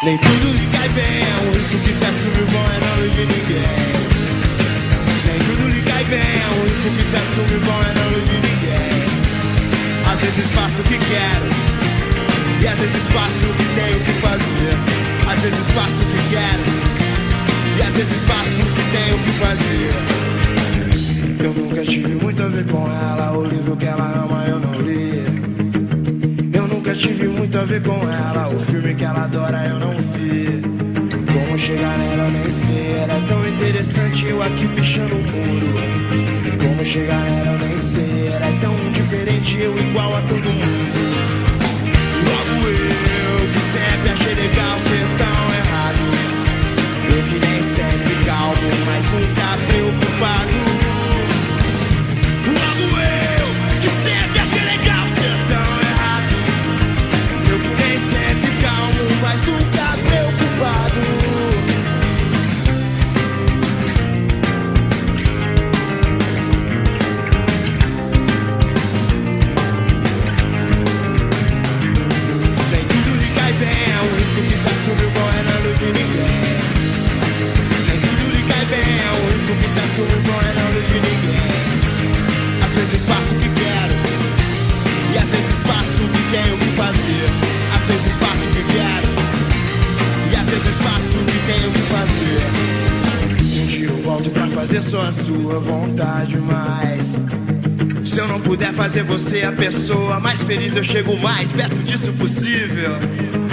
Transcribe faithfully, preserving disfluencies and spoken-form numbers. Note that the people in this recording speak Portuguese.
Nem tudo lhe cai bem, é um risco que se assume, o bom é não iludir ninguém. Nem tudo lhe cai bem, é um risco que se assume, o bom é não iludir ninguém. Às vezes faço o que quero, e às vezes faço o que tenho que fazer. Às vezes faço o que quero, e às vezes faço o que tenho que fazer. Eu nunca tive muito a ver com ela, o livro que ela ama eu não li. Eu nunca tive muito a ver com ela, o filme que ela adora eu não vi. Como chegar nela eu nem sei, era tão interessante eu aqui pichando o muro. Como chegar nela eu nem sei, era tão diferente eu igual a todo mundo. Logo eu, que sempre achei legal ser tão errado. Eu que nem sempre calmo, mas nunca preocupado. Logo eu, que sempre achei legal ser tão errado. Eu que nem sempre calmo, mas nunca preocupado. Nem tudo lhe cai bem, é um risco que se assume, o bom é não iludir ninguém. Nem tudo lhe cai bem, é um risco que se assume, o bom é não iludir ninguém. Às vezes faço o que quero, e às vezes faço o que tenho que fazer. Às vezes faço o que quero, e às vezes faço o que tenho que fazer. Um dia eu volto pra fazer só a sua vontade, mas se eu não puder fazer você a pessoa mais feliz, eu chego mais perto disso possível.